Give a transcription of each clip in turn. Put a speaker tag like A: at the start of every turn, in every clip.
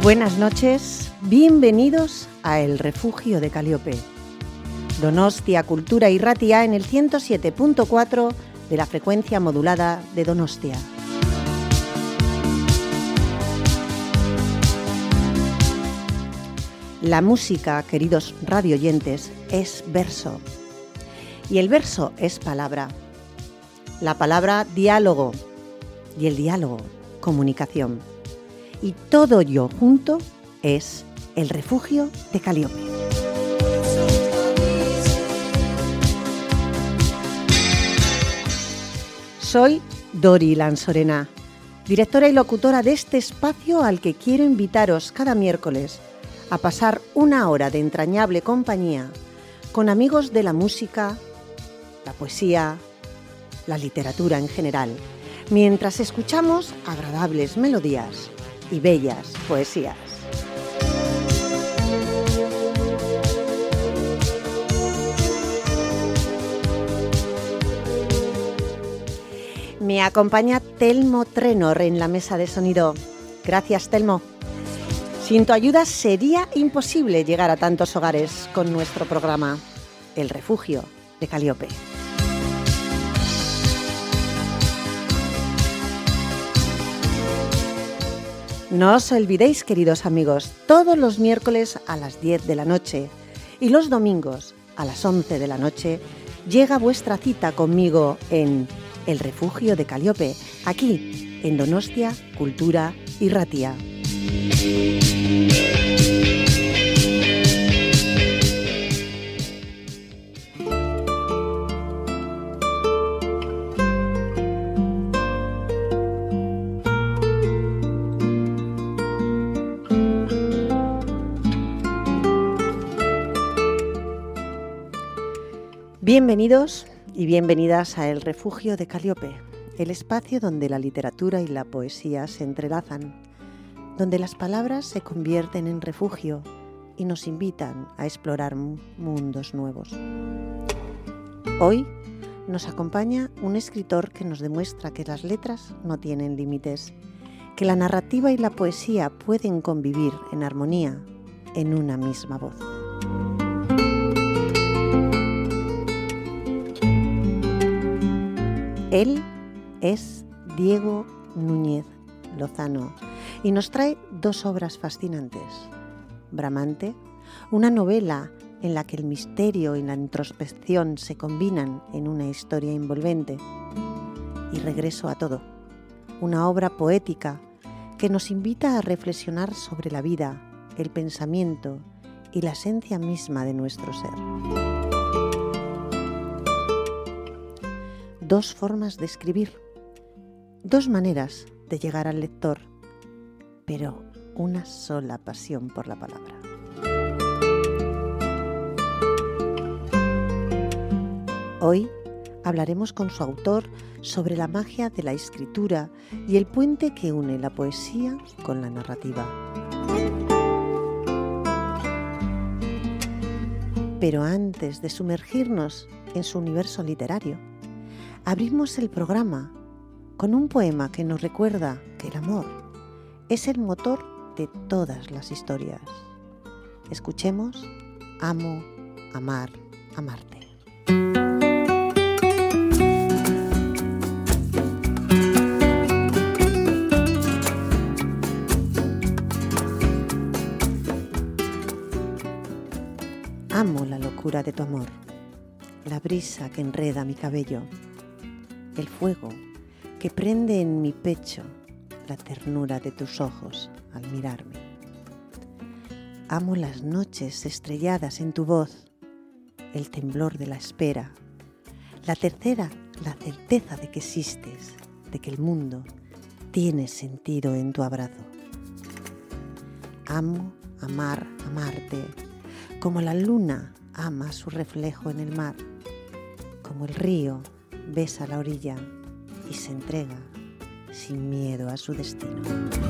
A: Buenas noches, bienvenidos a El Refugio de Caliope. Donostia Cultura Irratia en el 107.4 de la frecuencia modulada de Donostia. La música, queridos radioyentes, es verso. Y el verso es palabra. La palabra, diálogo. Y el diálogo, comunicación. Y todo ello junto es El Refugio de Caliope. Soy Dori Lanzorena, directora y locutora de este espacio al que quiero invitaros cada miércoles a pasar una hora de entrañable compañía con amigos de la música, la poesía, la literatura en general, mientras escuchamos agradables melodías y bellas poesías. Me acompaña Telmo Trenor en la mesa de sonido. Gracias, Telmo. Sin tu ayuda sería imposible llegar a tantos hogares con nuestro programa El Refugio de Caliope. No os olvidéis, queridos amigos, todos los miércoles a las 10 de la noche y los domingos a las 11 de la noche llega vuestra cita conmigo en El Refugio de Caliope, aquí en Donostia Cultura Irratia. Bienvenidos y bienvenidas a El Refugio de Caliope, el espacio donde la literatura y la poesía se entrelazan, donde las palabras se convierten en refugio y nos invitan a explorar mundos nuevos. Hoy nos acompaña un escritor que nos demuestra que las letras no tienen límites, que la narrativa y la poesía pueden convivir en armonía en una misma voz. Él es Diego Núñez Lozano y nos trae dos obras fascinantes. Bramante, una novela en la que el misterio y la introspección se combinan en una historia envolvente. Y Regreso a todo, una obra poética que nos invita a reflexionar sobre la vida, el pensamiento y la esencia misma de nuestro ser. Dos formas de escribir, dos maneras de llegar al lector, pero una sola pasión por la palabra. Hoy hablaremos con su autor sobre la magia de la escritura y el puente que une la poesía con la narrativa. Pero antes de sumergirnos en su universo literario, abrimos el programa con un poema que nos recuerda que el amor es el motor de todas las historias. Escuchemos Amo, amar, amarte. Amo la locura de tu amor, la brisa que enreda mi cabello, el fuego que prende en mi pecho, la ternura de tus ojos al mirarme. Amo las noches estrelladas en tu voz, el temblor de la espera, la certeza de que existes, de que el mundo tiene sentido en tu abrazo. Amo, amar, amarte, como la luna ama su reflejo en el mar, como el río besa la orilla y se entrega sin miedo a su destino.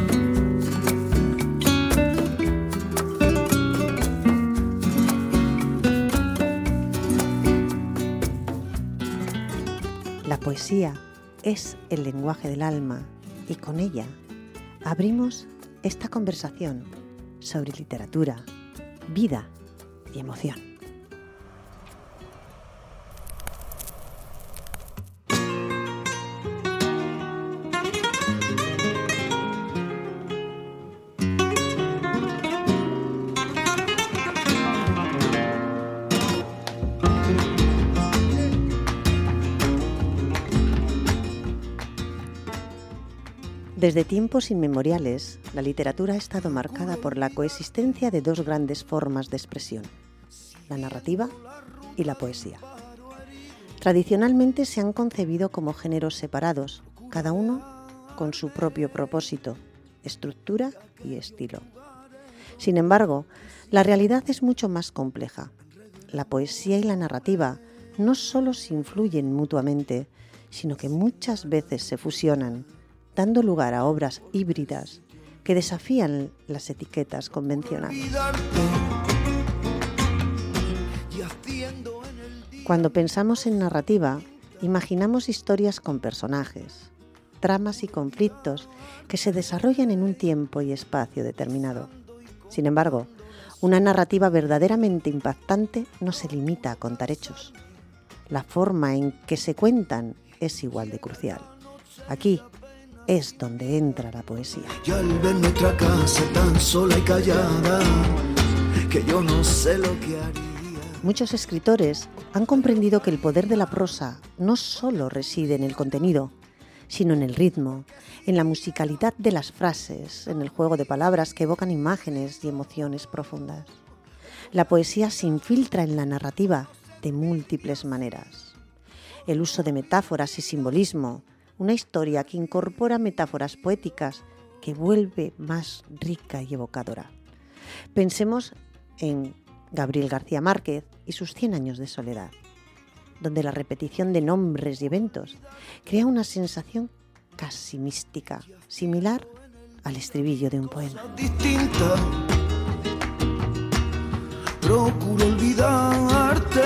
A: La poesía es el lenguaje del alma y con ella abrimos esta conversación sobre literatura, vida y emoción. Desde tiempos inmemoriales, la literatura ha estado marcada por la coexistencia de dos grandes formas de expresión, la narrativa y la poesía. Tradicionalmente se han concebido como géneros separados, cada uno con su propio propósito, estructura y estilo. Sin embargo, la realidad es mucho más compleja. La poesía y la narrativa no solo se influyen mutuamente, sino que muchas veces se fusionan, dando lugar a obras híbridas que desafían las etiquetas convencionales. Cuando pensamos en narrativa, imaginamos historias con personajes, tramas y conflictos que se desarrollan en un tiempo y espacio determinado. Sin embargo, una narrativa verdaderamente impactante no se limita a contar hechos. La forma en que se cuentan es igual de crucial. Aquí es donde entra la poesía.
B: Y al ver nuestra casa tan sola y callada, que yo no sé lo que haría.
A: Muchos escritores han comprendido que el poder de la prosa no solo reside en el contenido, sino en el ritmo, en la musicalidad de las frases, en el juego de palabras que evocan imágenes y emociones profundas. La poesía se infiltra en la narrativa de múltiples maneras. El uso de metáforas y simbolismo, una historia que incorpora metáforas poéticas que vuelve más rica y evocadora. Pensemos en Gabriel García Márquez y sus 100 años de soledad, donde la repetición de nombres y eventos crea una sensación casi mística, similar al estribillo de un poema.
B: Distinta, procuro olvidarte,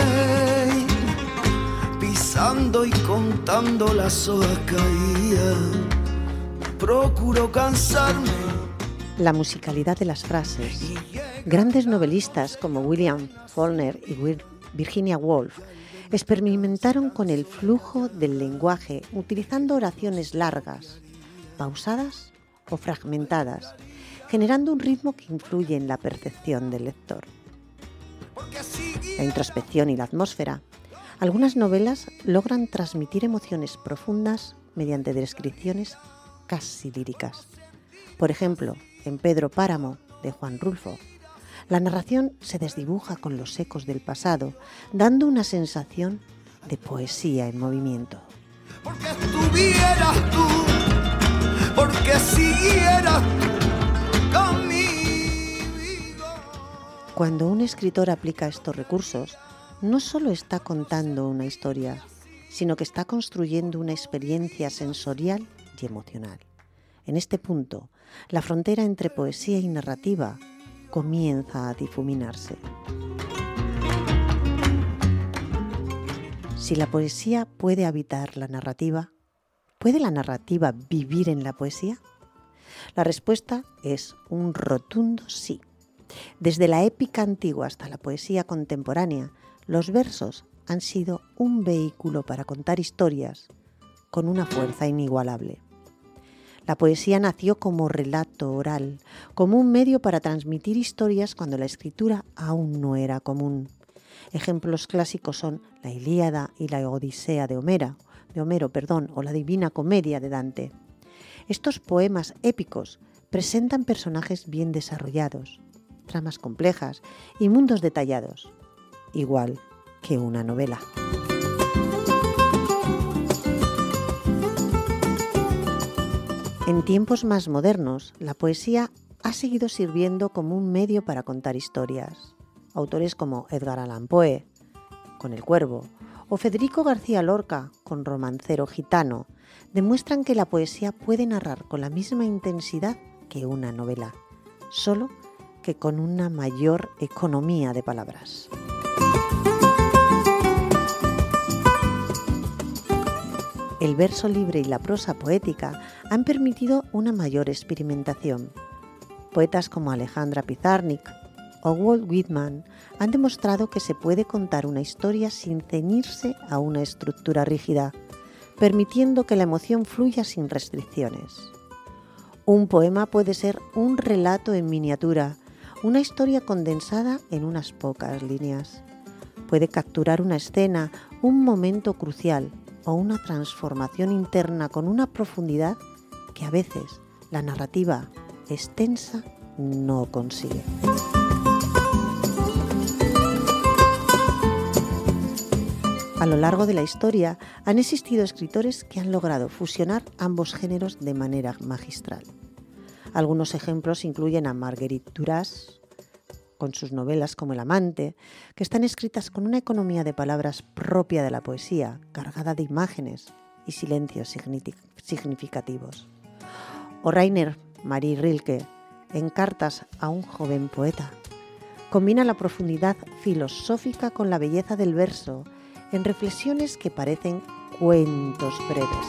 B: pisando y contando las hojas caídas, procuro cansarme.
A: La musicalidad de las frases. Grandes novelistas como William Faulkner y Virginia Woolf experimentaron con el flujo del lenguaje utilizando oraciones largas, pausadas o fragmentadas, generando un ritmo que influye en la percepción del lector. La introspección y la atmósfera. Algunas novelas logran transmitir emociones profundas mediante descripciones casi líricas. Por ejemplo, en Pedro Páramo, de Juan Rulfo, la narración se desdibuja con los ecos del pasado, dando una sensación de poesía en movimiento.
B: Porque estuvieras tú, porque siguieras tú conmigo.
A: Cuando un escritor aplica estos recursos, no solo está contando una historia, sino que está construyendo una experiencia sensorial y emocional. En este punto, la frontera entre poesía y narrativa comienza a difuminarse. Si la poesía puede habitar la narrativa, ¿puede la narrativa vivir en la poesía? La respuesta es un rotundo sí. Desde la épica antigua hasta la poesía contemporánea, los versos han sido un vehículo para contar historias con una fuerza inigualable. La poesía nació como relato oral, como un medio para transmitir historias cuando la escritura aún no era común. Ejemplos clásicos son la Ilíada y la Odisea de Homero, o la Divina Comedia de Dante. Estos poemas épicos presentan personajes bien desarrollados, tramas complejas y mundos detallados, igual que una novela. En tiempos más modernos, la poesía ha seguido sirviendo como un medio para contar historias. Autores como Edgar Allan Poe, con El Cuervo, o Federico García Lorca, con Romancero Gitano, demuestran que la poesía puede narrar con la misma intensidad que una novela, solo que con una mayor economía de palabras. El verso libre y la prosa poética han permitido una mayor experimentación. Poetas como Alejandra Pizarnik o Walt Whitman han demostrado que se puede contar una historia sin ceñirse a una estructura rígida, permitiendo que la emoción fluya sin restricciones. Un poema puede ser un relato en miniatura, una historia condensada en unas pocas líneas. Puede capturar una escena, un momento crucial o una transformación interna con una profundidad que a veces la narrativa extensa no consigue. A lo largo de la historia han existido escritores que han logrado fusionar ambos géneros de manera magistral. Algunos ejemplos incluyen a Marguerite Duras, con sus novelas como El amante, que están escritas con una economía de palabras propia de la poesía, cargada de imágenes y silencios significativos. O Rainer Maria Rilke, en Cartas a un joven poeta. Combina la profundidad filosófica con la belleza del verso, en reflexiones que parecen cuentos breves.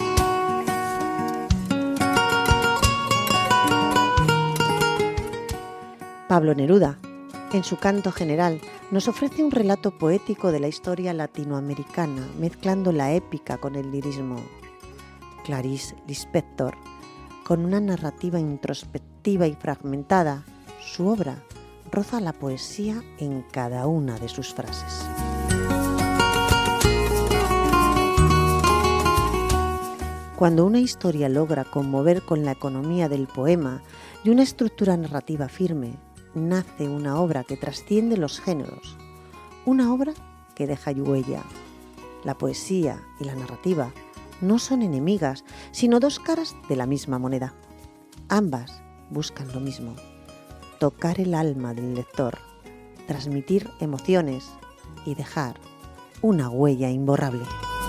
A: Pablo Neruda, en su Canto General, nos ofrece un relato poético de la historia latinoamericana, mezclando la épica con el lirismo. Clarice Lispector, con una narrativa introspectiva y fragmentada, su obra roza la poesía en cada una de sus frases. Cuando una historia logra conmover con la economía del poema y una estructura narrativa firme, nace una obra que trasciende los géneros, una obra que deja huella. La poesía y la narrativa no son enemigas, sino dos caras de la misma moneda. Ambas buscan lo mismo: tocar el alma del lector, transmitir emociones y dejar una huella imborrable.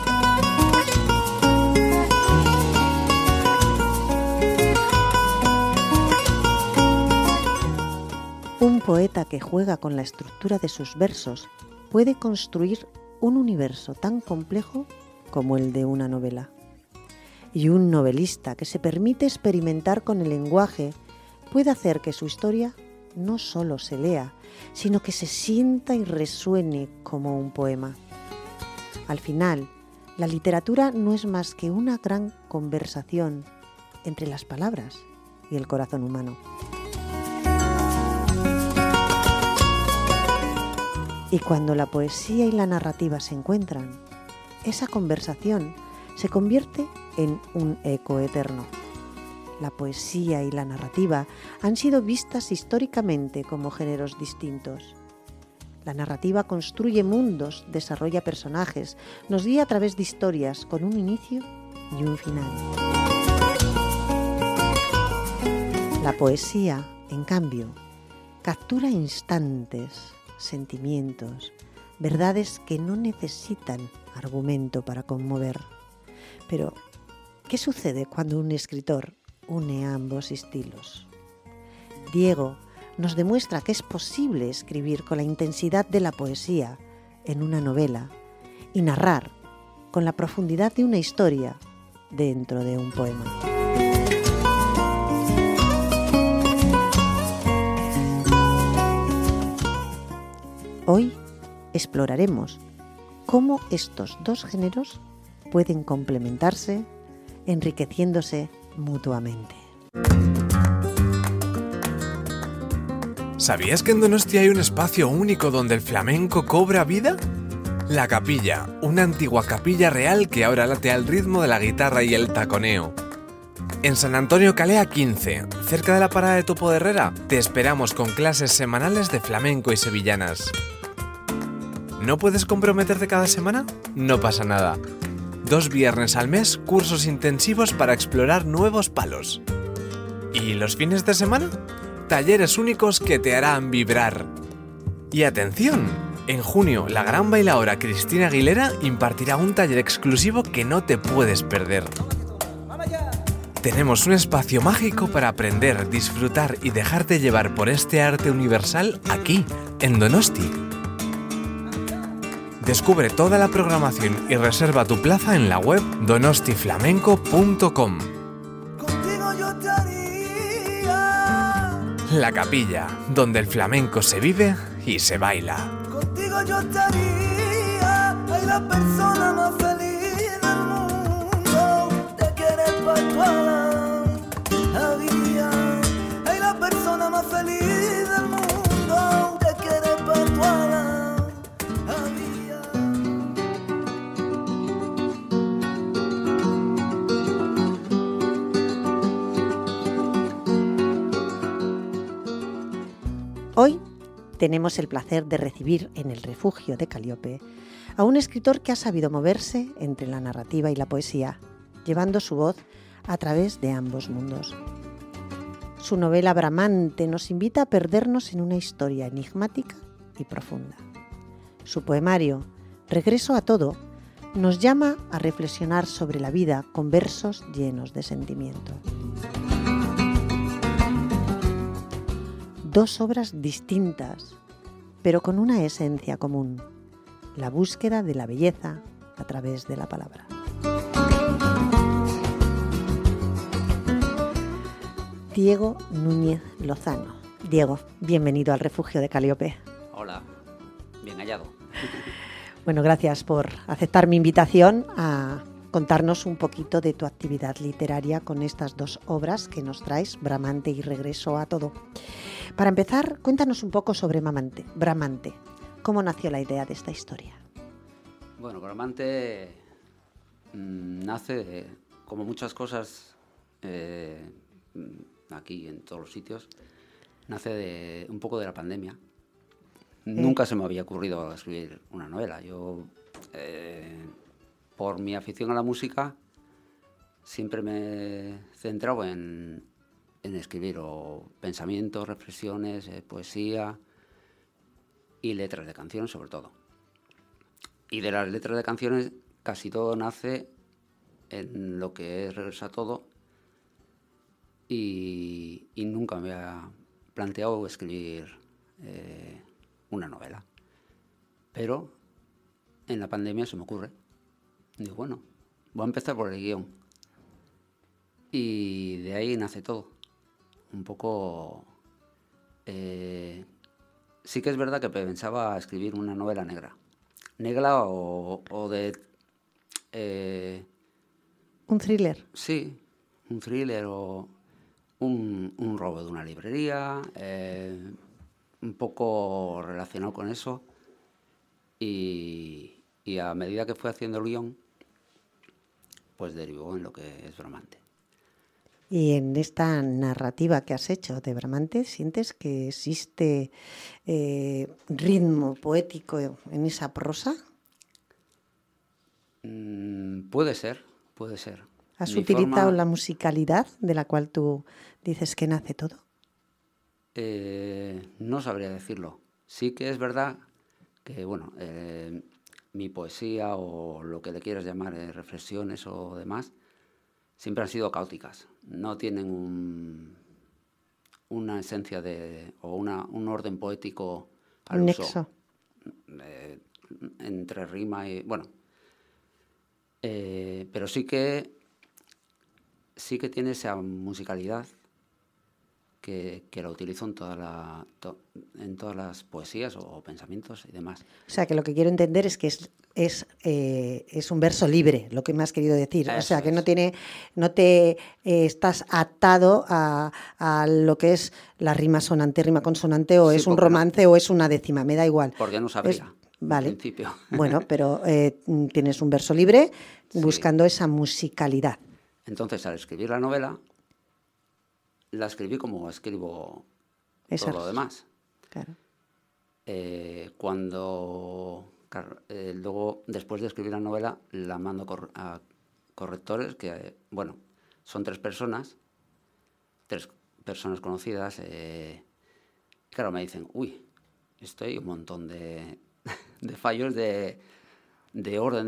A: Un poeta que juega con la estructura de sus versos puede construir un universo tan complejo como el de una novela. Y un novelista que se permite experimentar con el lenguaje puede hacer que su historia no solo se lea, sino que se sienta y resuene como un poema. Al final, la literatura no es más que una gran conversación entre las palabras y el corazón humano. Y cuando la poesía y la narrativa se encuentran, esa conversación se convierte en un eco eterno. La poesía y la narrativa han sido vistas históricamente como géneros distintos. La narrativa construye mundos, desarrolla personajes, nos guía a través de historias con un inicio y un final. La poesía, en cambio, captura instantes, sentimientos, verdades que no necesitan argumento para conmover. Pero, ¿qué sucede cuando un escritor une ambos estilos? Diego nos demuestra que es posible escribir con la intensidad de la poesía en una novela y narrar con la profundidad de una historia dentro de un poema. Hoy exploraremos cómo estos dos géneros pueden complementarse, enriqueciéndose mutuamente.
C: ¿Sabías que en Donosti hay un espacio único donde el flamenco cobra vida? La Capilla, una antigua capilla real que ahora late al ritmo de la guitarra y el taconeo. En San Antonio Calea 15, cerca de la parada de Topo de Herrera, te esperamos con clases semanales de flamenco y sevillanas. ¿No puedes comprometerte cada semana? No pasa nada. 2 viernes al mes, cursos intensivos para explorar nuevos palos. ¿Y los fines de semana? Talleres únicos que te harán vibrar. Y atención, en junio la gran bailaora Cristina Aguilera impartirá un taller exclusivo que no te puedes perder. Tenemos un espacio mágico para aprender, disfrutar y dejarte llevar por este arte universal aquí, en Donosti. Descubre toda la programación y reserva tu plaza en la web donostiflamenco.com. La Capilla, donde el flamenco se vive y se baila.
B: Contigo yo estaría, ay, la persona más feliz del mundo. Te quieres pa' toda la vida, ay, la persona más feliz del mundo. Te quieres pa' toda la vida.
A: Hoy tenemos el placer de recibir en el refugio de Calíope a un escritor que ha sabido moverse entre la narrativa y la poesía, llevando su voz a través de ambos mundos. Su novela Bramante nos invita a perdernos en una historia enigmática y profunda. Su poemario, Regreso a todo, nos llama a reflexionar sobre la vida con versos llenos de sentimiento. Dos obras distintas, pero con una esencia común, la búsqueda de la belleza a través de la palabra. Diego Núñez Lozano. Diego, bienvenido al refugio de Calíope.
D: Hola, bien hallado.
A: Bueno, gracias por aceptar mi invitación a contarnos un poquito de tu actividad literaria con estas dos obras que nos traes, Bramante y Regreso a todo. Para empezar, cuéntanos un poco sobre Bramante. ¿Cómo nació la idea de esta historia?
D: Bueno, Bramante nace, como muchas cosas aquí en todos los sitios, nace un poco de la pandemia. Nunca se me había ocurrido escribir una novela. Yo, por mi afición a la música, siempre me he centrado en escribir pensamientos, reflexiones, poesía y letras de canciones sobre todo. Y de las letras de canciones casi todo nace en lo que es Regreso a todo y nunca me había planteado escribir una novela. Pero en la pandemia se me ocurre. Digo, bueno, voy a empezar por el guión. Y de ahí nace todo. Un poco... sí que es verdad que pensaba escribir una novela negra. Negra o de...
A: ¿Un thriller?
D: Sí, un thriller o un robo de una librería, un poco relacionado con eso. Y a medida que fui haciendo el guión, pues derivó en lo que es Bramante.
A: Y en esta narrativa que has hecho de Bramante, ¿sientes que existe ritmo poético en esa prosa?
D: Puede ser.
A: ¿Has utilizado la musicalidad de la cual tú dices que nace todo?
D: No sabría decirlo. Sí que es verdad que, bueno, mi poesía o lo que le quieras llamar, reflexiones o demás, siempre han sido caóticas. No tienen una esencia o un orden poético al
A: un
D: uso.
A: nexo.
D: Entre rima y... Bueno. Pero sí que tiene esa musicalidad que la utilizo en todas las poesías o pensamientos y demás.
A: O sea, que lo que quiero entender es que es un verso libre, lo que me has querido decir.
D: Eso
A: o sea, que
D: es.
A: no te estás atado a lo que es la rima sonante, rima consonante, o
D: Sí,
A: es un
D: porque
A: romance o es una décima, me da igual.
D: Porque no sabría,
A: vale.
D: en principio.
A: Bueno, pero tienes un verso libre buscando esa musicalidad.
D: Entonces, al escribir la novela, la escribí como escribo todo lo demás.
A: Claro.
D: Luego, después de escribir la novela, la mando a correctores que, bueno, son tres personas conocidas. Claro, me dicen, uy, esto hay un montón de fallos de orden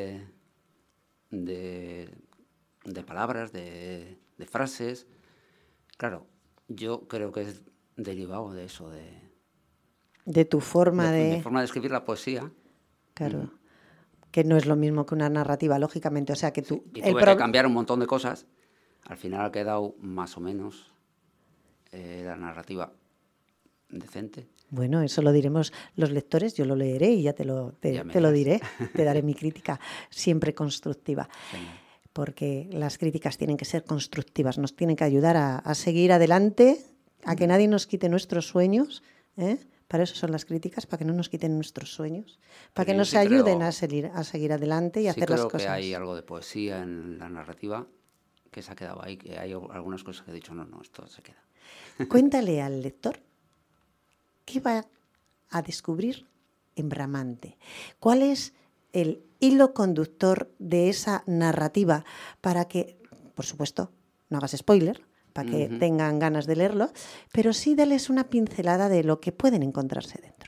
D: de palabras, de frases. Claro, yo creo que es derivado de eso,
A: de tu forma
D: de forma de escribir la poesía.
A: Claro, que no es lo mismo que una narrativa, lógicamente. O sea, que tú...
D: Y tuve que cambiar un montón de cosas. Al final ha quedado más o menos la narrativa decente.
A: Bueno, eso lo diremos los lectores, yo lo leeré y ya te lo diré, te daré mi crítica, siempre constructiva.
D: Genial.
A: Porque las críticas tienen que ser constructivas, nos tienen que ayudar a seguir adelante, a que nadie nos quite nuestros sueños, ¿eh? Para eso son las críticas, para que no nos quiten nuestros sueños, para que nos ayuden a seguir adelante y hacer las cosas.
D: Sí creo que hay algo de poesía en la narrativa que se ha quedado ahí, que hay algunas cosas que he dicho, no, esto se queda.
A: Cuéntale al lector qué va a descubrir en Bramante. ¿Cuál es el hilo conductor de esa narrativa para que, por supuesto, no hagas spoiler, para que tengan ganas de leerlo, pero sí dales una pincelada de lo que pueden encontrarse dentro?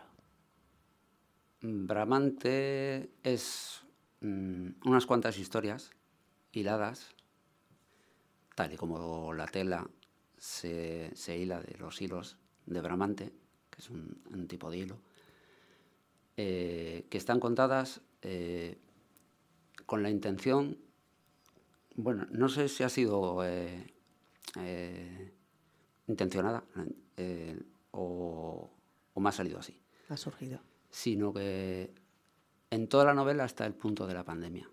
D: Bramante es unas cuantas historias hiladas, tal y como la tela se hila de los hilos de Bramante, que es un tipo de hilo, que están contadas con la intención, bueno, no sé si ha sido intencionada o me ha salido así.
A: Ha surgido.
D: Sino que en toda la novela está el punto de la pandemia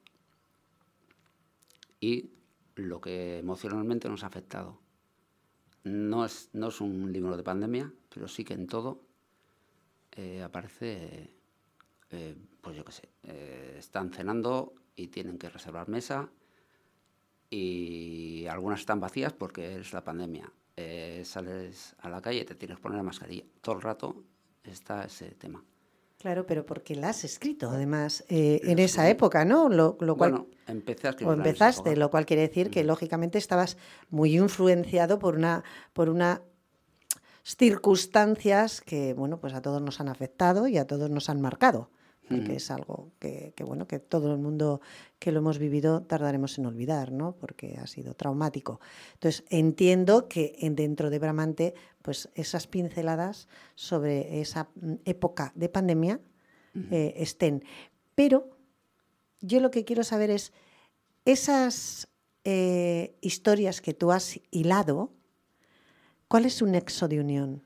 D: y lo que emocionalmente nos ha afectado. No es un libro de pandemia, pero sí que en todo aparece, pues yo qué sé, están cenando y tienen que reservar mesa y algunas están vacías porque es la pandemia. Sales a la calle y te tienes que poner la mascarilla. Todo el rato está ese tema.
A: Claro, pero porque la has escrito, además, en esa época, ¿no? Lo cual,
D: bueno, empecé a escribirla.
A: O empezaste, lo cual quiere decir que, lógicamente, estabas muy influenciado por unas circunstancias que, bueno, pues a todos nos han afectado y a todos nos han marcado, porque es algo que, bueno, que todo el mundo que lo hemos vivido tardaremos en olvidar, ¿no? Porque ha sido traumático. Entonces, entiendo que dentro de Bramante, pues esas pinceladas sobre esa época de pandemia estén. Pero yo lo que quiero saber es esas historias que tú has hilado, ¿cuál es su nexo de unión?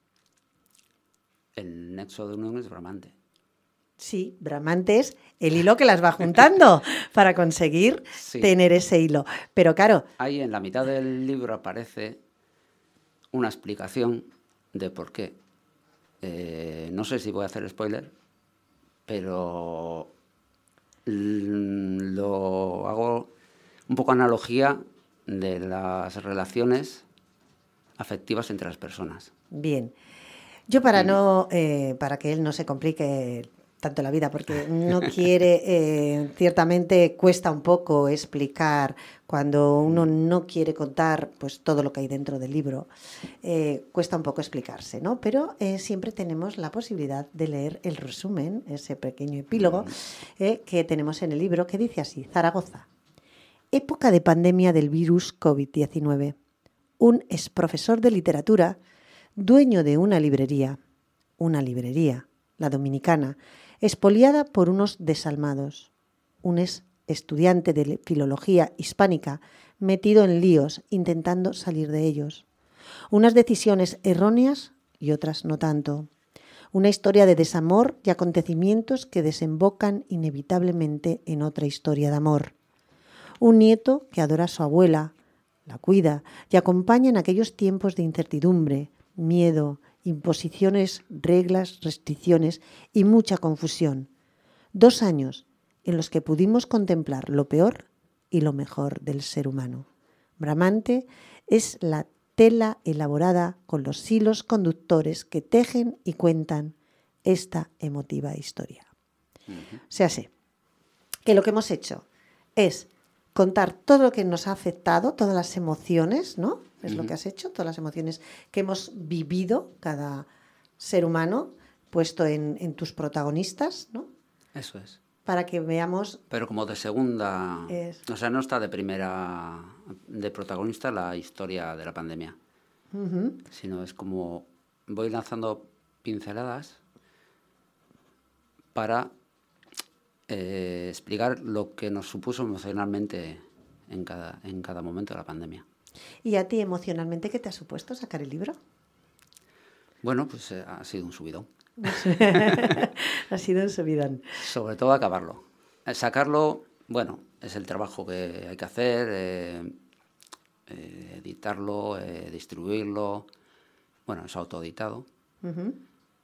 D: El nexo de unión es Bramante.
A: Sí, Bramante es el hilo que las va juntando para conseguir tener ese hilo. Pero claro...
D: Ahí en la mitad del libro aparece una explicación de por qué. No sé si voy a hacer spoiler, pero lo hago un poco analogía de las relaciones afectivas entre las personas.
A: Bien. Yo para que él no se complique tanto la vida, porque no quiere, ciertamente cuesta un poco explicar cuando uno no quiere contar pues todo lo que hay dentro del libro, cuesta un poco explicarse, ¿no? Pero siempre tenemos la posibilidad de leer el resumen, ese pequeño epílogo que tenemos en el libro, que dice así: Zaragoza, época de pandemia del virus COVID-19. Un exprofesor de literatura, dueño de una librería, la Dominicana, expoliada por unos desalmados. Un estudiante de filología hispánica metido en líos intentando salir de ellos. Unas decisiones erróneas y otras no tanto. Una historia de desamor y acontecimientos que desembocan inevitablemente en otra historia de amor. Un nieto que adora a su abuela, la cuida y acompaña en aquellos tiempos de incertidumbre, miedo, imposiciones, reglas, restricciones y mucha confusión. 2 años en los que pudimos contemplar lo peor y lo mejor del ser humano. Bramante es la tela elaborada con los hilos conductores que tejen y cuentan esta emotiva historia. O sea, sé que lo que hemos hecho es contar todo lo que nos ha afectado, todas las emociones, ¿no? Es lo que has hecho, todas las emociones que hemos vivido cada ser humano, puesto en tus protagonistas, ¿no?
D: Eso es.
A: Para que veamos...
D: Pero como de segunda... O sea, no está de primera, de protagonista la historia de la pandemia. Sino es como voy lanzando pinceladas para explicar lo que nos supuso emocionalmente en cada momento de la pandemia.
A: ¿Y a ti emocionalmente qué te ha supuesto sacar el libro?
D: Bueno, pues ha sido un subidón.
A: Ha sido un subidón.
D: Sobre todo acabarlo. Sacarlo, bueno, es el trabajo que hay que hacer, editarlo, distribuirlo. Bueno, es autoeditado.
A: Ujú.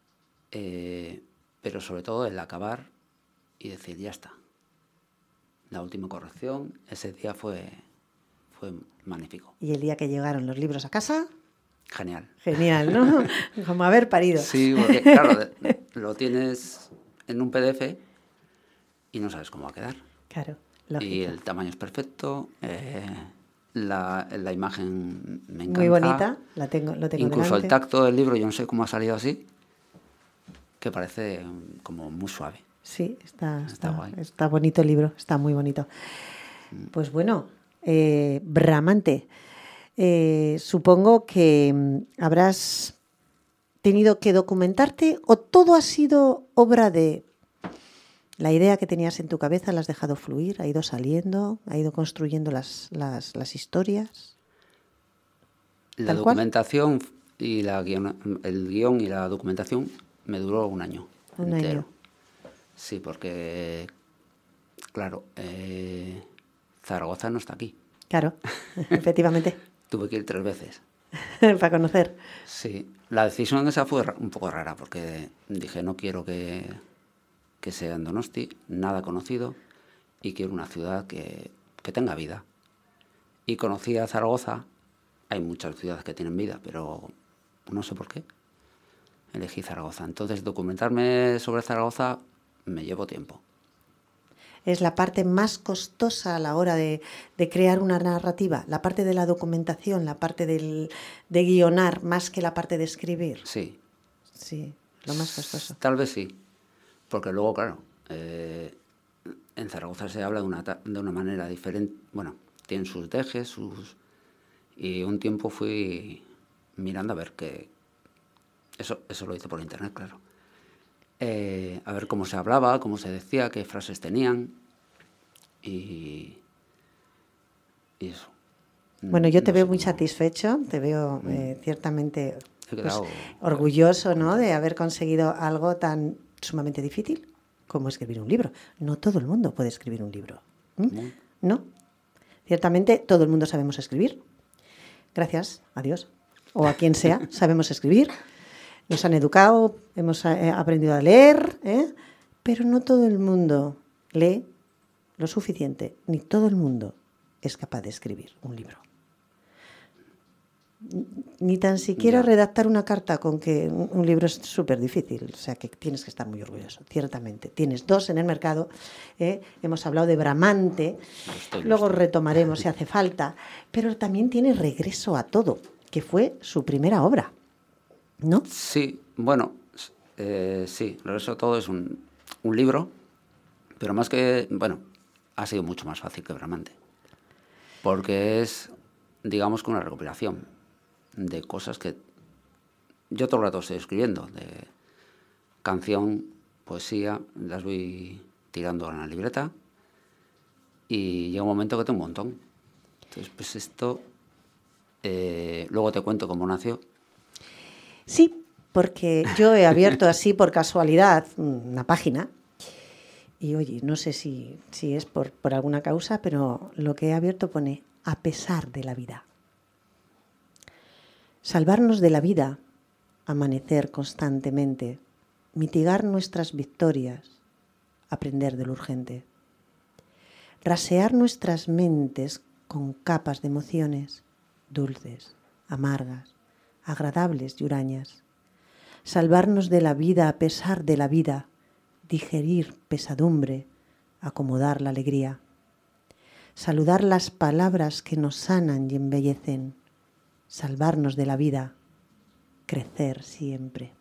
D: Pero sobre todo el acabar y decir, ya está. La última corrección, ese día fue magnífico.
A: ¿Y el día que llegaron los libros a casa?
D: Genial.
A: Genial, ¿no? Como haber parido.
D: Sí, porque claro, lo tienes en un PDF y no sabes cómo va a quedar.
A: Claro,
D: Y
A: lógico.
D: el tamaño es perfecto, la imagen me encanta.
A: Muy bonita, lo tengo
D: Incluso
A: delante.
D: el tacto del libro, yo no sé cómo ha salido así, que parece como muy suave.
A: Sí,
D: Está guay.
A: está bonito el libro, está muy bonito. Pues bueno, Bramante, supongo que habrás tenido que documentarte o todo ha sido obra de la idea que tenías en tu cabeza, la has dejado fluir, ha ido saliendo, ha ido construyendo las historias.
D: La
A: ¿Tal cual?
D: documentación y el guión y la documentación me duró un año
A: Un
D: entero.
A: año.
D: Sí, porque, claro, Zaragoza no está aquí.
A: Claro, efectivamente,
D: Tuve que ir 3 veces.
A: para conocer.
D: Sí, la decisión esa fue un poco rara porque dije no quiero que sea en Donosti, nada conocido, y quiero una ciudad que tenga vida. Y conocí a Zaragoza, hay muchas ciudades que tienen vida, pero no sé por qué. Elegí Zaragoza. Entonces documentarme sobre Zaragoza me llevó tiempo.
A: Es la parte más costosa a la hora de crear una narrativa, la parte de la documentación, la parte de guionar, más que la parte de escribir.
D: Sí,
A: Sí, lo más costoso.
D: tal vez sí, porque luego, claro, en Zaragoza se habla de una manera diferente. Bueno, tienen sus dejes, y un tiempo fui mirando a ver qué... Eso lo hice por internet, claro. A ver cómo se hablaba, cómo se decía, qué frases tenían y eso.
A: Bueno, yo te
D: No
A: veo
D: sé
A: muy
D: cómo-
A: ciertamente, te veo ciertamente
D: He
A: pues,
D: quedado-
A: orgulloso, ¿no?, de haber conseguido algo tan sumamente difícil como escribir un libro. No todo el mundo puede escribir un libro.
D: ¿Cómo?
A: ¿No? Ciertamente todo el mundo sabemos escribir. Gracias a Dios o a quien sea, sabemos escribir. Nos han educado, hemos aprendido a leer, pero no todo el mundo lee lo suficiente, ni todo el mundo es capaz de escribir un libro. Ni tan siquiera
D: Ya.
A: redactar una carta, con que un libro es súper difícil, o sea que tienes que estar muy orgulloso, ciertamente. Tienes 2 en el mercado, hemos hablado de Bramante, luego retomaremos si hace falta, pero también tiene Regreso a todo, que fue su primera obra, ¿no?
D: Sí, bueno, sí, Regreso a todo es un libro, pero más que, bueno, ha sido mucho más fácil que Bramante, porque es, digamos, que una recopilación de cosas que yo todo el rato estoy escribiendo, de canción, poesía, las voy tirando en la libreta y llega un momento que tengo un montón. Entonces, pues esto, luego te cuento cómo nació.
A: Sí, porque yo he abierto así por casualidad una página y oye, no sé si es por alguna causa, pero lo que he abierto pone a pesar de la vida. Salvarnos de la vida, amanecer constantemente, mitigar nuestras victorias, aprender de lo urgente. Rasear nuestras mentes con capas de emociones, dulces, amargas, agradables y hurañas. Salvarnos de la vida a pesar de la vida, digerir pesadumbre, acomodar la alegría. Saludar las palabras que nos sanan y embellecen. Salvarnos de la vida, crecer siempre.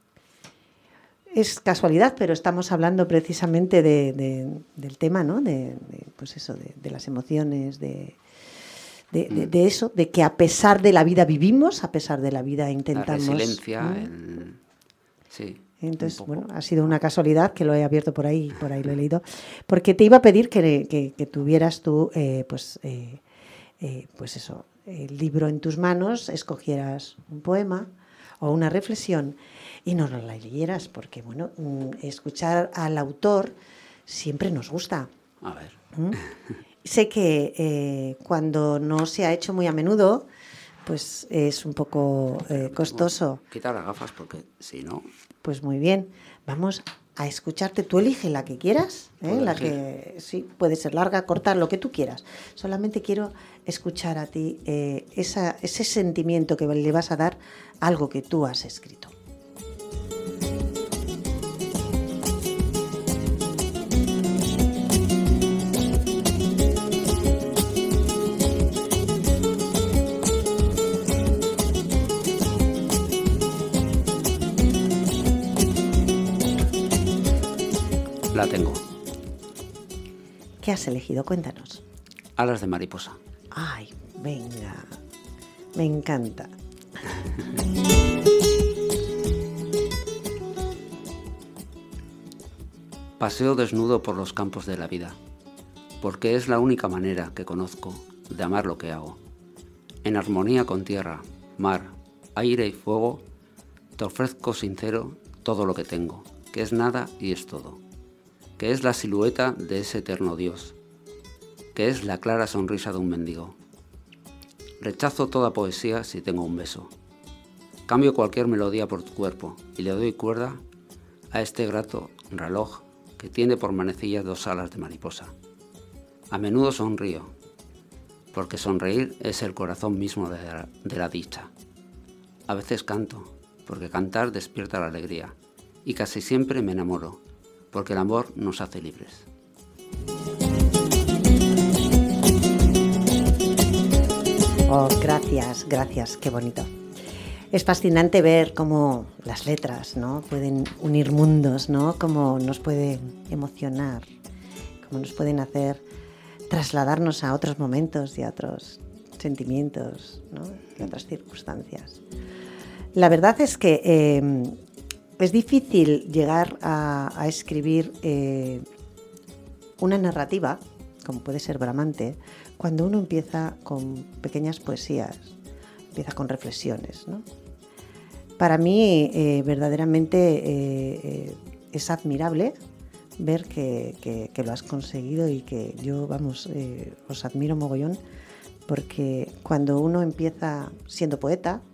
A: Es casualidad, pero estamos hablando precisamente del tema, ¿no? Pues eso, de las emociones, de eso, de que a pesar de la vida vivimos, a pesar de la vida intentamos...
D: La resiliencia,
A: ¿no?
D: Sí.
A: Entonces,
D: un poco.
A: bueno, ha sido una casualidad que lo he abierto por ahí lo he leído, porque te iba a pedir que tuvieras tú, pues eso, el libro en tus manos, escogieras un poema o una reflexión y no la leyeras, porque bueno, escuchar al autor siempre nos gusta.
D: A ver.
A: Sé que cuando no se ha hecho muy a menudo, pues es un poco costoso.
D: Quita las gafas porque si no...
A: Pues muy bien, vamos a escucharte. Tú elige la que quieras, la que sí, puede ser larga, corta, lo que tú quieras. Solamente quiero escuchar a ti ese sentimiento que le vas a dar a algo que tú has escrito.
D: La tengo.
A: ¿Qué has elegido? Cuéntanos.
D: Alas de mariposa.
A: Ay, venga, me encanta.
D: Paseo desnudo por los campos de la vida, porque es la única manera que conozco de amar lo que hago. En armonía con tierra, mar, aire y fuego, te ofrezco sincero todo lo que tengo, que es nada y es todo, que es la silueta de ese eterno Dios, que es la clara sonrisa de un mendigo. Rechazo toda poesía si tengo un beso. Cambio cualquier melodía por tu cuerpo y le doy cuerda a este grato reloj que tiene por manecillas 2 alas de mariposa. A menudo sonrío, porque sonreír es el corazón mismo de la dicha. A veces canto, porque cantar despierta la alegría, y casi siempre me enamoro, porque el amor nos hace libres.
A: Oh, gracias, gracias, qué bonito. Es fascinante ver cómo las letras, ¿no?, pueden unir mundos, ¿no?, cómo nos pueden emocionar, cómo nos pueden hacer trasladarnos a otros momentos y a otros sentimientos, ¿no?, y a otras circunstancias. La verdad es que es difícil llegar a escribir una narrativa, como puede ser Bramante, cuando uno empieza con pequeñas poesías, empieza con reflexiones, ¿no? Para mí, verdaderamente es admirable ver que lo has conseguido y que yo, vamos, os admiro mogollón, porque cuando uno empieza siendo poeta,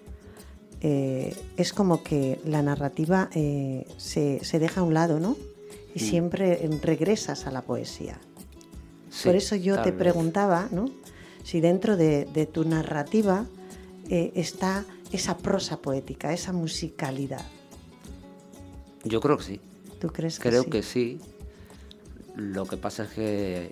A: es como que la narrativa se deja a un lado, ¿no? Y siempre regresas a la poesía.
D: Sí,
A: por eso yo te preguntaba, ¿no?, si dentro de tu narrativa está esa prosa poética, esa musicalidad.
D: Yo creo que sí.
A: ¿Tú crees que
D: Creo
A: sí?
D: que sí. Lo que pasa es que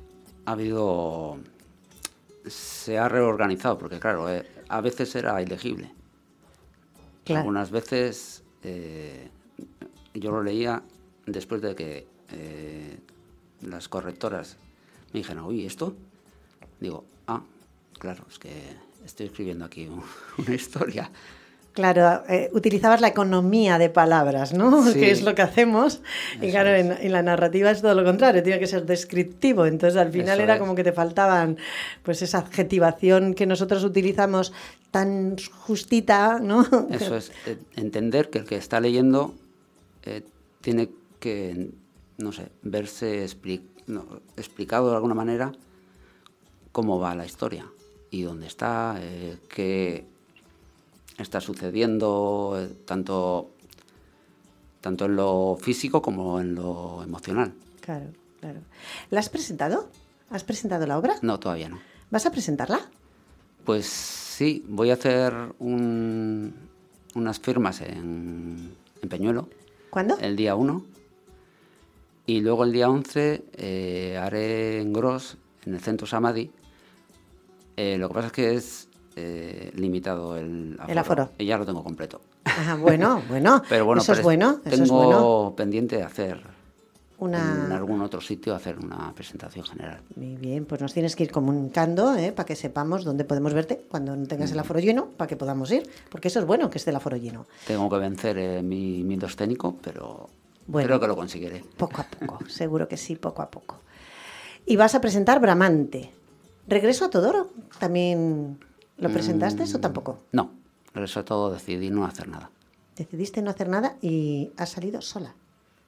D: se ha reorganizado, porque claro, a veces era ilegible.
A: Claro.
D: Algunas veces yo lo leía después de que las correctoras me dijeron, uy, ¿esto? Digo, claro, es que estoy escribiendo aquí una historia.
A: Claro, utilizabas la economía de palabras, ¿no?
D: Sí.
A: Que es lo que hacemos. Y claro,
D: es.
A: en la narrativa es todo lo contrario, tiene que ser descriptivo. Entonces, al final
D: Eso
A: era
D: es.
A: como que te faltaban, pues, esa adjetivación que nosotros utilizamos tan justita, ¿no?
D: Eso es, entender que el que está leyendo tiene que, no sé, verse explicado de alguna manera cómo va la historia y dónde está, qué está sucediendo, tanto en lo físico como en lo emocional.
A: Claro, claro. ¿La has presentado? ¿Has presentado la obra?
D: No, todavía no.
A: ¿Vas a presentarla?
D: Pues sí, voy a hacer unas firmas en Peñuelo.
A: ¿Cuándo?
D: El día 1. Y luego el día 11 haré en Gros, en el Centro Samadhi. Lo que pasa es que es limitado el
A: aforo.
D: Y ya lo tengo completo.
A: Ajá, bueno,
D: Pero bueno,
A: eso es bueno. Eso es
D: tengo
A: bueno.
D: pendiente de hacer en algún otro sitio, hacer una presentación general.
A: Muy bien, pues nos tienes que ir comunicando, para que sepamos dónde podemos verte cuando no tengas el aforo lleno, para que podamos ir, porque eso es bueno, que esté el aforo lleno.
D: Tengo que vencer mi miedo escénico, pero
A: bueno,
D: creo que lo conseguiré.
A: Poco a poco, seguro que sí, poco a poco. Y vas a presentar Bramante. ¿Regreso a Todoro? ¿También lo presentaste o tampoco?
D: No, Regreso a Todo decidí no hacer nada.
A: Decidiste no hacer nada y has salido sola.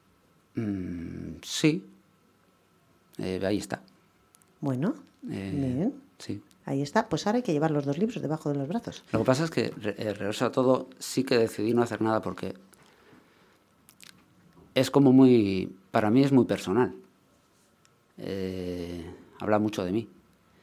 D: Sí, ahí está.
A: Bueno, bien.
D: Sí.
A: Ahí está. Pues ahora hay que llevar los 2 libros debajo de los brazos.
D: Lo que pasa es que Regreso a Todo sí que decidí no hacer nada porque es como muy... Para mí es muy personal. Habla mucho de mí.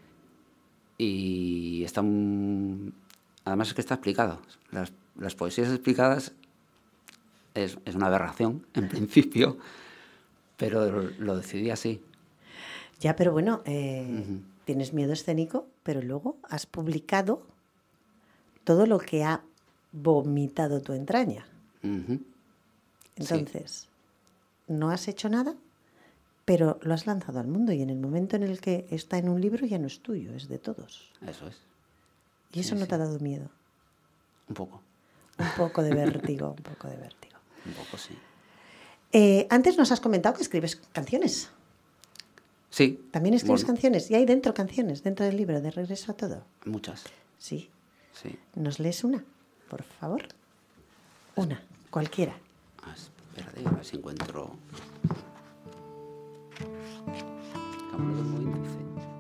D: Y está... Además es que está explicado. Las poesías explicadas es una aberración, en principio, pero lo decidí así.
A: Ya, pero bueno, tienes miedo escénico, pero luego has publicado todo lo que ha vomitado tu entraña. Entonces, no has hecho nada, pero lo has lanzado al mundo y en el momento en el que está en un libro ya no es tuyo, es de todos.
D: Eso es.
A: ¿Y eso no te ha dado miedo?
D: Un poco.
A: Un poco de vértigo, un poco de vértigo.
D: Un poco, sí.
A: Antes nos has comentado que escribes canciones.
D: Sí.
A: ¿También escribes canciones? ¿Y hay dentro canciones, dentro del libro de Regreso a Todo?
D: Muchas.
A: Sí.
D: Sí.
A: ¿Nos lees una, por favor? Una, cualquiera.
D: Espérate, a ver si encuentro... Camarero muy índice.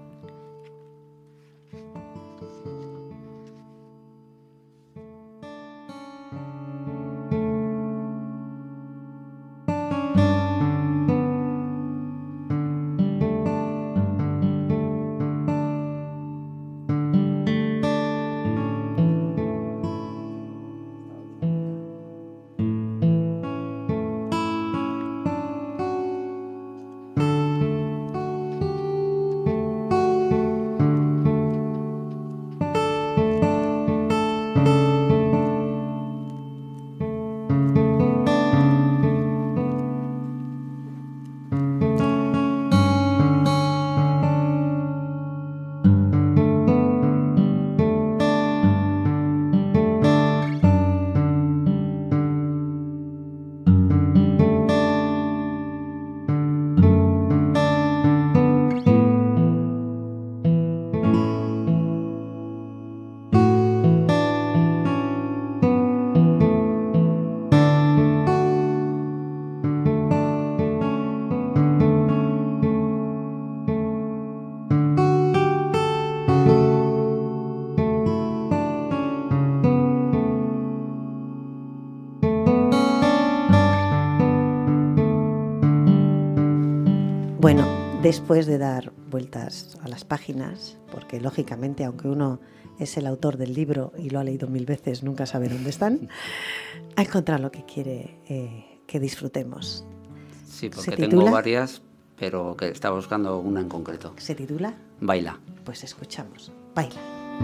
A: Bueno, después de dar vueltas a las páginas, porque lógicamente, aunque uno es el autor del libro y lo ha leído 1000 veces, nunca sabe dónde están, ha encontrado lo que quiere que disfrutemos.
D: Sí, porque tengo varias, pero que estaba buscando una en concreto.
A: ¿Se titula?
D: Baila.
A: Pues escuchamos. Baila.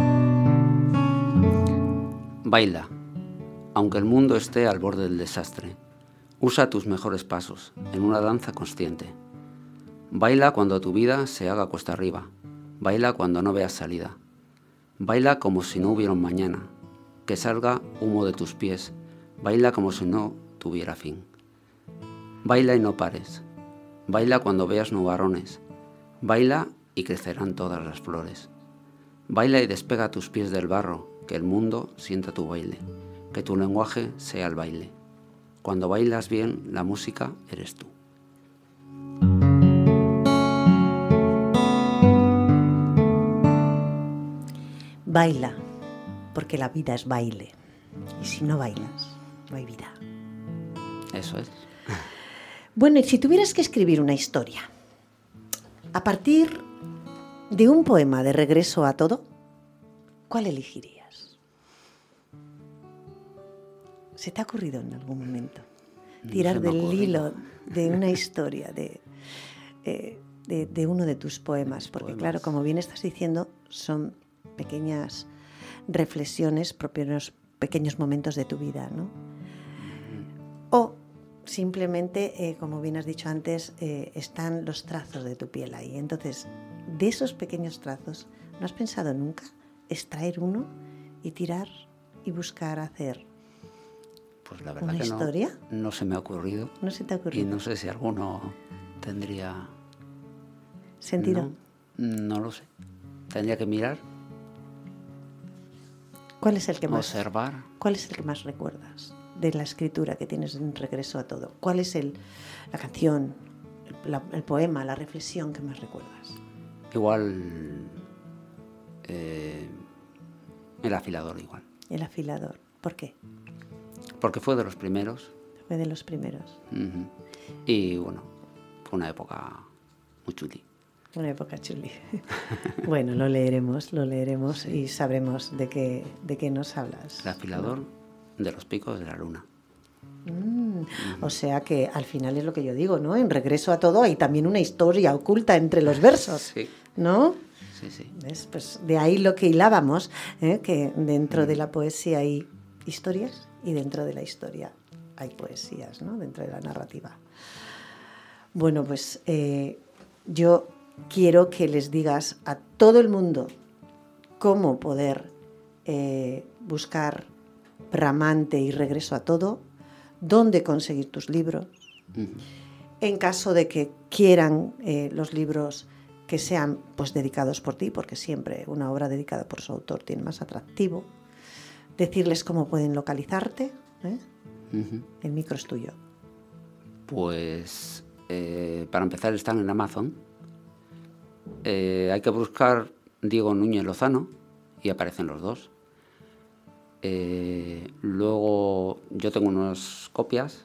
D: Baila. Aunque el mundo esté al borde del desastre, usa tus mejores pasos en una danza consciente. Baila cuando tu vida se haga cuesta arriba. Baila cuando no veas salida. Baila como si no hubiera un mañana. Que salga humo de tus pies. Baila como si no tuviera fin. Baila y no pares. Baila cuando veas nubarrones. Baila y crecerán todas las flores. Baila y despega tus pies del barro, que el mundo sienta tu baile, que tu lenguaje sea el baile. Cuando bailas bien, la música eres tú.
A: Baila, porque la vida es baile. Y si no bailas, no hay vida.
D: Eso es.
A: Bueno, y si tuvieras que escribir una historia, a partir de un poema de Regreso a Todo, ¿cuál elegirías? ¿Se te ha ocurrido en algún momento tirar del hilo de una historia, de uno de tus poemas? Porque claro, como bien estás diciendo, son pequeñas reflexiones, propios pequeños momentos de tu vida, ¿no? O simplemente, como bien has dicho antes, están los trazos de tu piel ahí. Entonces, de esos pequeños trazos, ¿no has pensado nunca extraer uno y tirar y buscar hacer
D: pues la verdad
A: una
D: que
A: historia?
D: No se me ha ocurrido.
A: ¿No se te ha ocurrido?
D: Y no sé si alguno tendría
A: sentido.
D: No lo sé. tendría que mirar,
A: ¿Cuál es el que más,
D: observar.
A: ¿Cuál es el que más recuerdas de la escritura que tienes en Regreso a Todo? ¿Cuál es la canción, el poema, la reflexión que más recuerdas?
D: Igual el afilador igual.
A: El afilador. ¿Por qué?
D: Porque fue de los primeros.
A: Fue de los primeros.
D: Uh-huh. Y bueno, fue una época muy chuli.
A: Una época chuli. Bueno, lo leeremos sí. Y sabremos de qué nos hablas.
D: El afilador de los picos de la luna.
A: O sea que al final es lo que yo digo, ¿no? En Regreso a Todo hay también una historia oculta entre los versos,
D: sí.
A: ¿no?
D: Sí, sí.
A: ¿Ves? Pues de ahí lo que hilábamos, que dentro de la poesía hay historias y dentro de la historia hay poesías, ¿no? Dentro de la narrativa. Bueno, pues yo quiero que les digas a todo el mundo cómo poder buscar Bramante y Regreso a Todo, dónde conseguir tus libros, en caso de que quieran los libros que sean pues dedicados por ti, porque siempre una obra dedicada por su autor tiene más atractivo, decirles cómo pueden localizarte. El micro es tuyo.
D: Pues para empezar están en Amazon. Hay que buscar Diego Núñez Lozano y aparecen los dos. Luego yo tengo unas copias.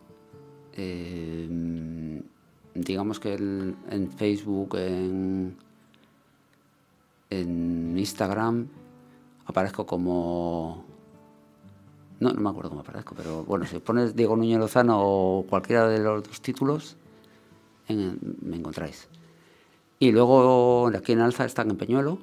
D: Digamos que en Facebook, en Instagram aparezco como... No me acuerdo cómo aparezco, pero bueno, si pones Diego Núñez Lozano o cualquiera de los dos títulos, me encontráis. Y luego aquí en Alza están en Peñuelo.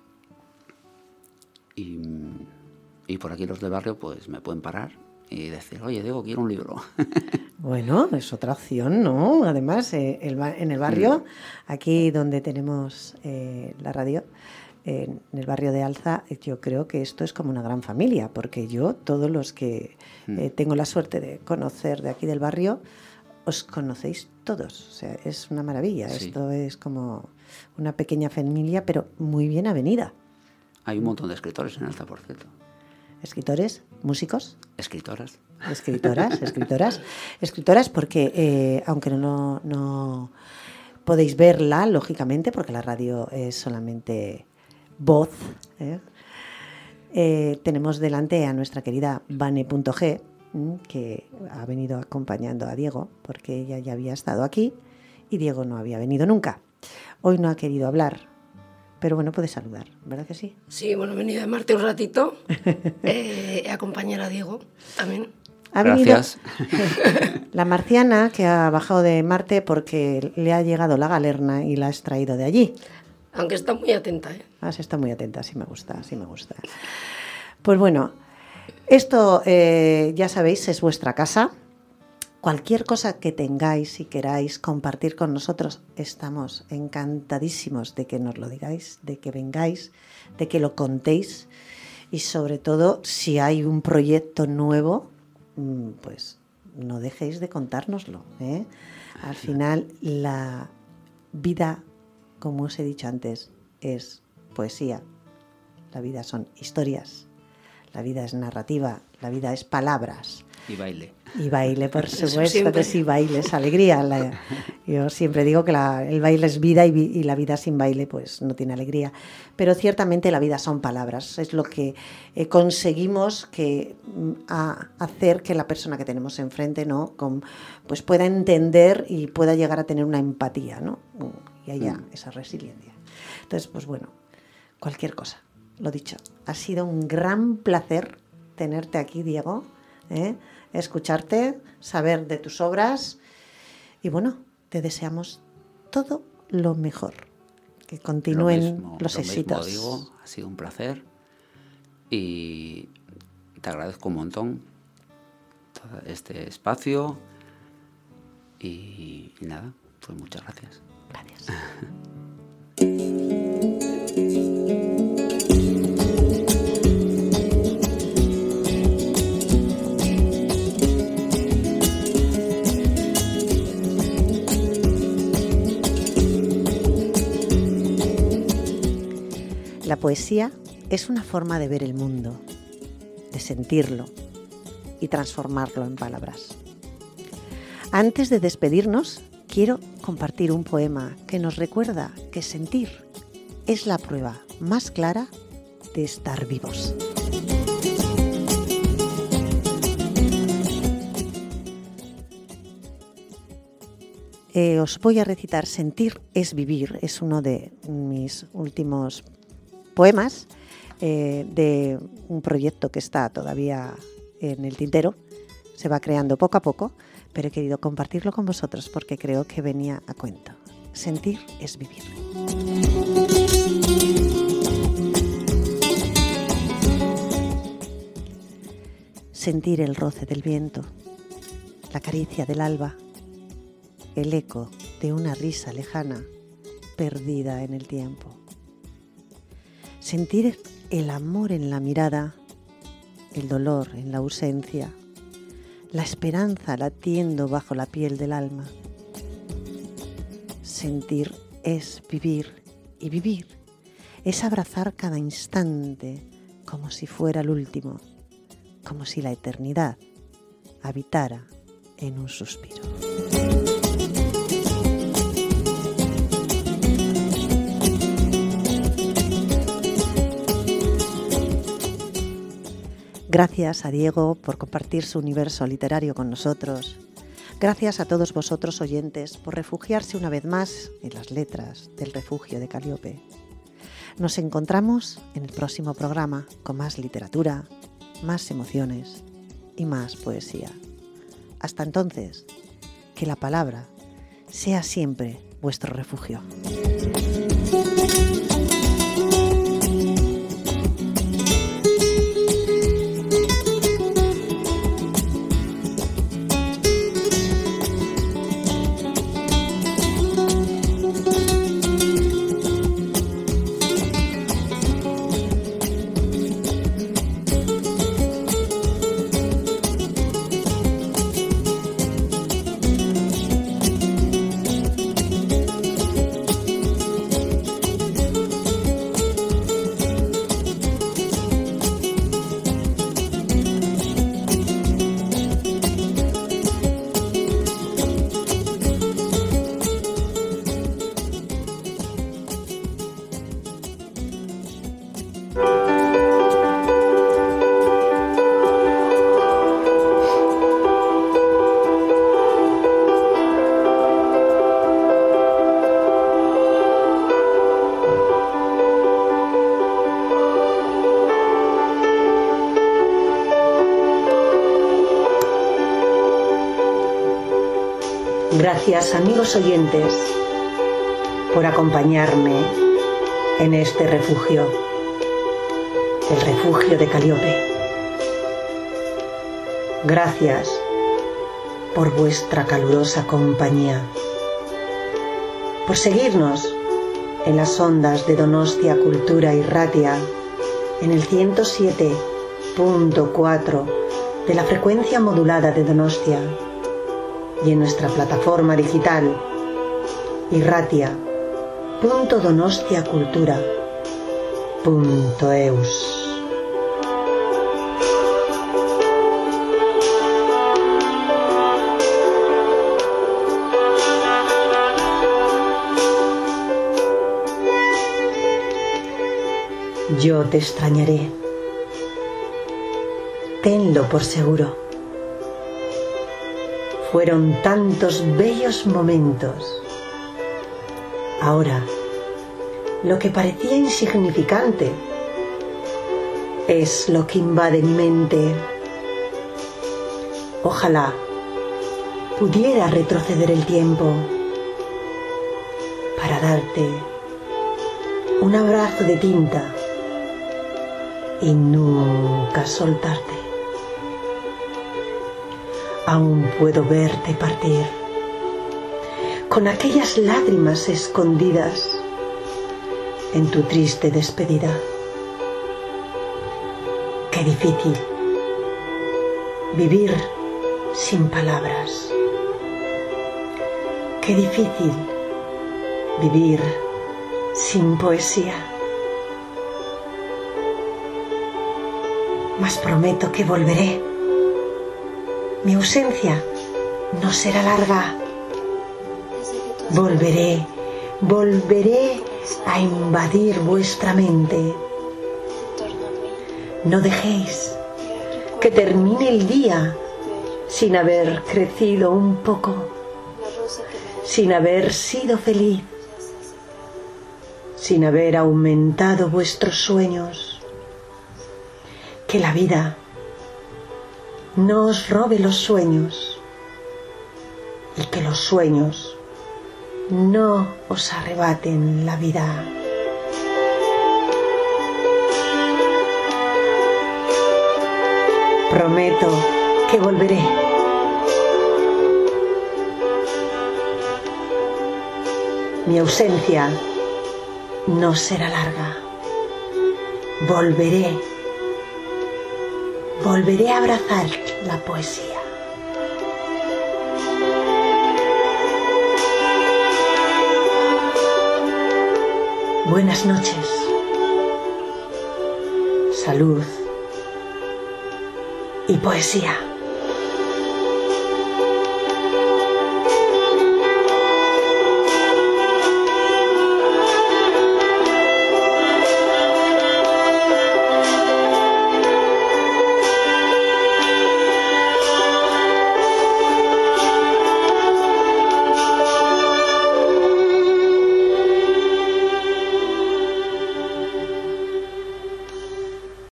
D: Y por aquí los del barrio pues me pueden parar y decir, oye, Diego, quiero un libro.
A: Bueno, es otra opción, ¿no? Además, en el barrio, aquí donde tenemos la radio, en el barrio de Alza, yo creo que esto es como una gran familia, porque yo, todos los que tengo la suerte de conocer de aquí del barrio, os conocéis todos. O sea, es una maravilla. Sí. Esto es como una pequeña familia, pero muy bien avenida.
D: Hay un montón de escritores en Alza, por cierto.
A: ¿Escritores? ¿Músicos?
D: Escritoras.
A: Escritoras porque, aunque no podéis verla, lógicamente, porque la radio es solamente voz, tenemos delante a nuestra querida Vane.g, que ha venido acompañando a Diego, porque ella ya había estado aquí y Diego no había venido nunca. Hoy no ha querido hablar, pero bueno, puede saludar, ¿verdad que sí?
E: Sí, bueno, he venido a Marte un ratito, a acompañar a Diego también.
D: Gracias.
A: La marciana que ha bajado de Marte porque le ha llegado la galerna y la has traído de allí.
E: Aunque está muy atenta, ¿eh?
A: Se está muy atenta, sí me gusta. Pues bueno, esto ya sabéis, es vuestra casa. Cualquier cosa que tengáis y queráis compartir con nosotros, estamos encantadísimos de que nos lo digáis, de que vengáis, de que lo contéis y sobre todo si hay un proyecto nuevo, pues no dejéis de contárnoslo, ¿eh? Al final la vida, como os he dicho antes, es poesía, la vida son historias, la vida es narrativa, la vida es palabras.
D: Y baile.
A: Y baile, por supuesto que sí, baile es alegría. Yo siempre digo que el baile es vida y la vida sin baile pues no tiene alegría. Pero ciertamente la vida son palabras, es lo que conseguimos hacer que la persona que tenemos enfrente, ¿no? Pues pueda entender y pueda llegar a tener una empatía, ¿no? Y haya esa resiliencia. Entonces, pues bueno, cualquier cosa, lo dicho. Ha sido un gran placer tenerte aquí, Diego, escucharte, saber de tus obras y bueno, te deseamos todo lo mejor, que continúen los éxitos.
D: Mismo digo, ha sido un placer y te agradezco un montón todo este espacio y nada, pues muchas gracias.
A: Gracias. La poesía es una forma de ver el mundo, de sentirlo y transformarlo en palabras. Antes de despedirnos, quiero compartir un poema que nos recuerda que sentir es la prueba más clara de estar vivos. Os voy a recitar Sentir es vivir. Es uno de mis últimos poemas de un proyecto que está todavía en el tintero. Se va creando poco a poco, pero he querido compartirlo con vosotros porque creo que venía a cuento. Sentir es vivir. Sentir el roce del viento, la caricia del alba, el eco de una risa lejana perdida en el tiempo. Sentir el amor en la mirada, el dolor en la ausencia, la esperanza latiendo bajo la piel del alma. Sentir es vivir, y vivir es abrazar cada instante como si fuera el último, como si la eternidad habitara en un suspiro. Gracias a Diego por compartir su universo literario con nosotros. Gracias a todos vosotros oyentes por refugiarse una vez más en las letras del refugio de Calíope. Nos encontramos en el próximo programa con más literatura, más emociones y más poesía. Hasta entonces, que la palabra sea siempre vuestro refugio. Gracias, amigos oyentes, por acompañarme en este refugio, el refugio de Calíope. Gracias por vuestra calurosa compañía, por seguirnos en las ondas de Donostia Cultura y Ratia, en el 107.4 de la frecuencia modulada de Donostia, y en nuestra plataforma digital irratia.donostiacultura.eus. Yo te extrañaré, tenlo por seguro. Fueron tantos bellos momentos. Ahora, lo que parecía insignificante es lo que invade mi mente. Ojalá pudiera retroceder el tiempo para darte un abrazo de tinta y nunca soltarte. Aún puedo verte partir, con aquellas lágrimas escondidas en tu triste despedida. Qué difícil vivir sin palabras. Qué difícil vivir sin poesía. mas prometo que volveré. Mi ausencia no será larga. Volveré, volveré a invadir vuestra mente. No dejéis que termine el día sin haber crecido un poco, sin haber sido feliz, sin haber aumentado vuestros sueños. Que la vida no os robe los sueños y que los sueños no os arrebaten la vida. Prometo que volveré. Mi ausencia no será larga. Volveré. Volveré a abrazar la poesía. Buenas noches. Salud y poesía.